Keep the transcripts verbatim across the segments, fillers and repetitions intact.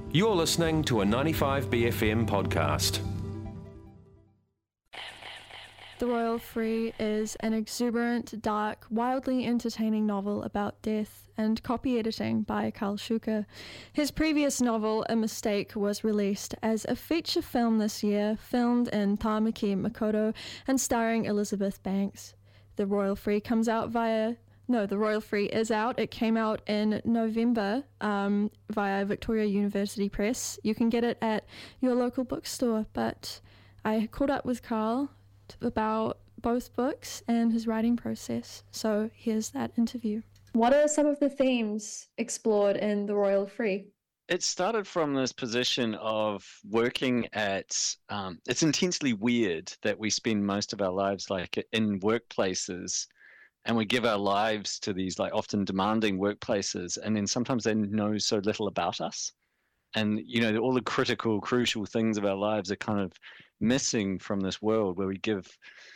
You're listening to a ninety-five B F M podcast. The Royal Free is an exuberant, dark, wildly entertaining novel about death and copy editing by Karl Schuker. His previous novel, A Mistake, was released as a feature film this year, filmed in Tāmaki, Makaurau, and starring Elizabeth Banks. The Royal Free comes out via... No, The Royal Free is out. It came out in November um, via Victoria University Press. You can get it at your local bookstore, but I caught up with Karl about both books and his writing process. So here's that interview. What are some of the themes explored in The Royal Free? It started from this position of working at, um, it's intensely weird that we spend most of our lives like in workplaces, and we give our lives to these like often demanding workplaces, and then sometimes they know so little about us. And, you know, all the critical, crucial things of our lives are kind of missing from this world where we give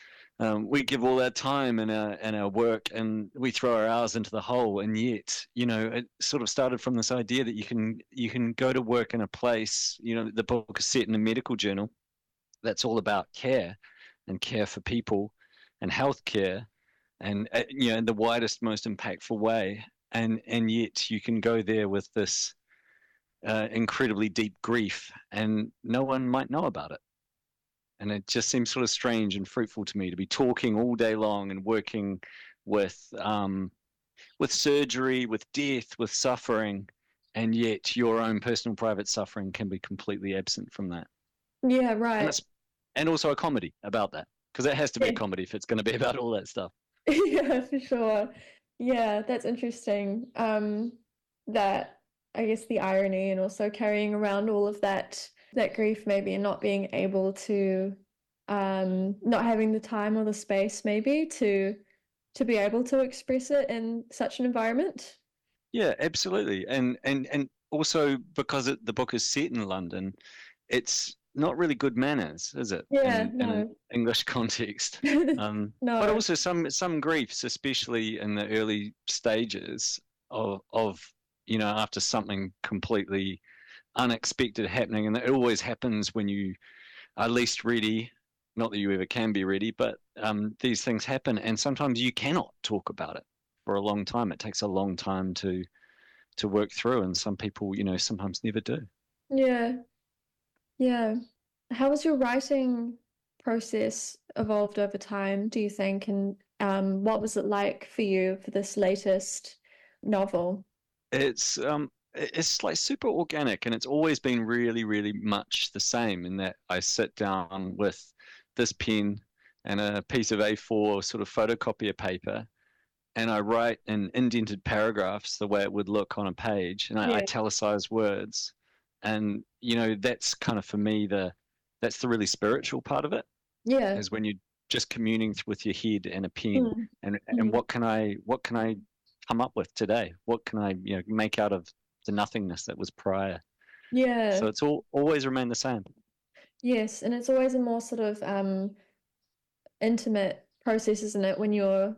um, we give all our time and our, and our work, and we throw our hours into the hole. And yet, you know, it sort of started from this idea that you can you can go to work in a place, you know, the book is set in a medical journal that's all about care and care for people and healthcare, and, uh, you know, in the widest, most impactful way. And, and yet you can go there with this Uh, incredibly deep grief, and no one might know about it. And it just seems sort of strange and fruitful to me to be talking all day long and working with um, with surgery, with death, with suffering, and yet your own personal private suffering can be completely absent from that. Yeah, right. And, and also a comedy about that, because it has to be yeah. a comedy if it's going to be about all that stuff. Yeah, for sure. Yeah, that's interesting. Um, that I guess the irony, and also carrying around all of that that grief maybe, and not being able to um not having the time or the space maybe to to be able to express it in such an environment. Yeah, absolutely. And and and also because it, the book is set in London, it's not really good manners, is it? Yeah, in, no. in an English context. Um, no. But also some some griefs, especially in the early stages of of you know, after something completely unexpected happening, and it always happens when you are least ready. Not that you ever can be ready, but um, these things happen, and sometimes you cannot talk about it for a long time. It takes a long time to to work through, and some people, you know, sometimes never do. Yeah, yeah. How has your writing process evolved over time, do you think? And um, what was it like for you for this latest novel? It's um it's like super organic, and it's always been really, really much the same in that I sit down with this pen and a piece of A four sort of photocopier paper, and I write in indented paragraphs the way it would look on a page, and I Yeah. italicize words. And, you know, that's kind of for me the that's the really spiritual part of it, Yeah. is when you're just communing with your head and a pen, Mm. and Mm. and what can I what can I come up with today? What can I, you know, make out of the nothingness that was prior? Yeah. So it's all always remained the same. Yes, and it's always a more sort of um intimate process, isn't it, when you're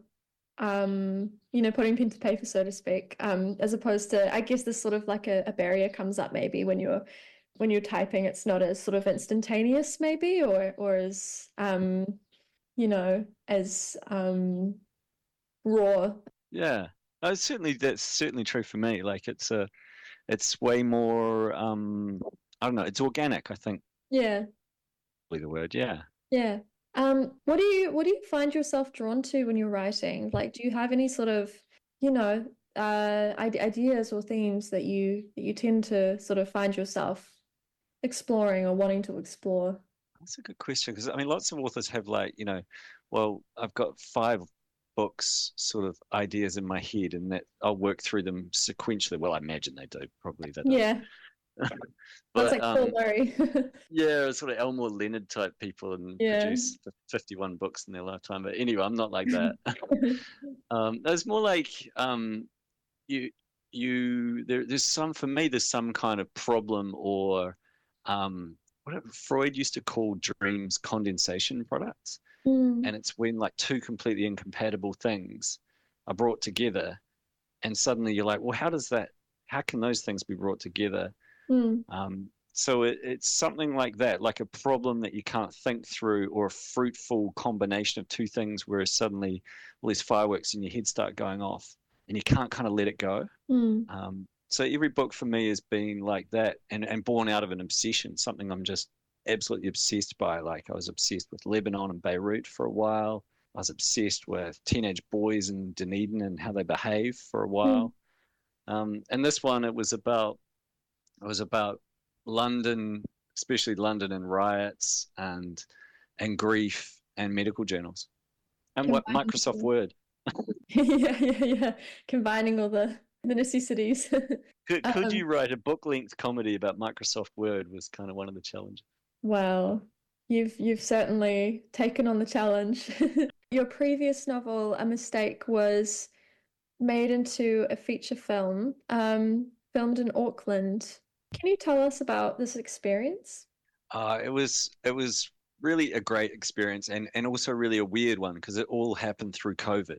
um you know, putting pen to paper, so to speak, um as opposed to, I guess, this sort of like a, a barrier comes up maybe when you're when you're typing. It's not as sort of instantaneous maybe, or or as um you know, as um raw. Yeah. No, it's certainly that's certainly true for me. Like it's a it's way more um I don't know, it's organic, I think. Yeah. Probably the word, yeah. Yeah. Um, what do you what do you find yourself drawn to when you're writing? Like, do you have any sort of, you know, uh, ide- ideas or themes that you that you tend to sort of find yourself exploring or wanting to explore? That's a good question, because I mean, lots of authors have like, you know, well, I've got five books sort of ideas in my head, and that I'll work through them sequentially. Well, I imagine they do. Probably they don't. Yeah, that's But like Paul um, Murray. yeah, sort of Elmore Leonard type people, and Yeah. produce fifty-one books in their lifetime. But anyway, I'm not like that. um, there's more like um, you you there, there's some for me. There's some kind of problem, or um, what Freud used to call dreams condensation products. Mm. And it's when like two completely incompatible things are brought together, and suddenly you're like, well, how does that how can those things be brought together? Mm. Um, so it, it's something like that, like a problem that you can't think through, or a fruitful combination of two things where suddenly all these fireworks in your head start going off and you can't kind of let it go. Mm. Um, so every book for me has been like that, and, and born out of an obsession, something I'm just absolutely obsessed by. Like I was obsessed with Lebanon and Beirut for a while. I was obsessed with teenage boys in Dunedin and how they behave for a while. Mm. Um, and this one, it was about, it was about London, especially London and riots and and grief and medical journals and what Microsoft Word. yeah, yeah, yeah. Combining all the, the necessities. Could, could um, you write a book-length comedy about Microsoft Word was kind of one of the challenges. Wow. You've you've certainly taken on the challenge. Your previous novel, A Mistake, was made into a feature film, um, filmed in Auckland. Can you tell us about this experience? Uh, it was it was really a great experience, and, and also really a weird one because it all happened through COVID.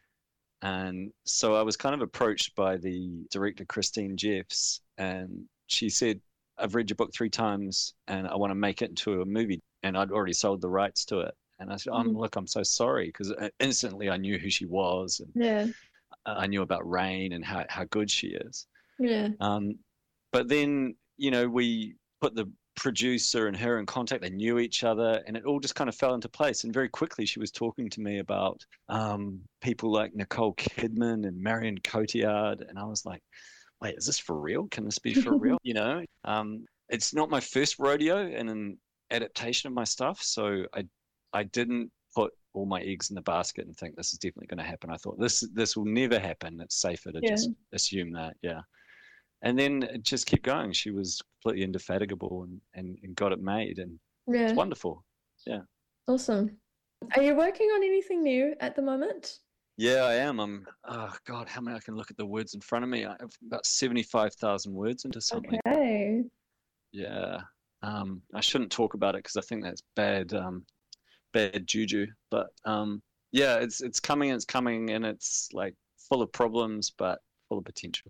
And so I was kind of approached by the director, Christine Jeffs, and she said, I've read your book three times and I want to make it into a movie. And I'd already sold the rights to it. And I said, oh, Mm. look, I'm so sorry, because instantly I knew who she was. And Yeah. I knew about Rain and how, how good she is. Yeah. Um, but then, you know, we put the producer and her in contact. They knew each other, and it all just kind of fell into place. And very quickly she was talking to me about um, people like Nicole Kidman and Marion Cotillard. And I was like, wait, is this for real? Can this be for real? You know, um, it's not my first rodeo in an adaptation of my stuff. So I, I didn't put all my eggs in the basket and think this is definitely going to happen. I thought this, this will never happen. It's safer to Yeah. just assume that. Yeah. And then it just kept going. She was completely indefatigable and, and, and got it made. And Yeah. it's wonderful. Yeah. Awesome. Are you working on anything new at the moment? Yeah, I am. I'm, oh God, how many I can look at the words in front of me. I have about seventy-five thousand words into something. Okay. Yeah. Um, I shouldn't talk about it because I think that's bad, um, bad juju. But um, yeah, it's it's coming, it's coming, and it's like full of problems, but full of potential.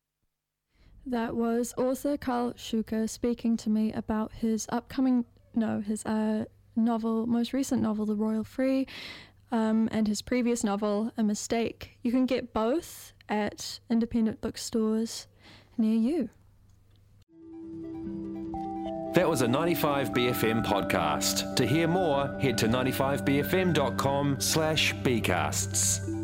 That was author Karl Shuker speaking to me about his upcoming, no, his uh, novel, most recent novel, The Royal Free, um, and his previous novel, A Mistake. You can get both at independent bookstores near you. That was a ninety-five B F M podcast. To hear more, head to ninety-five b f m dot com slash bcasts.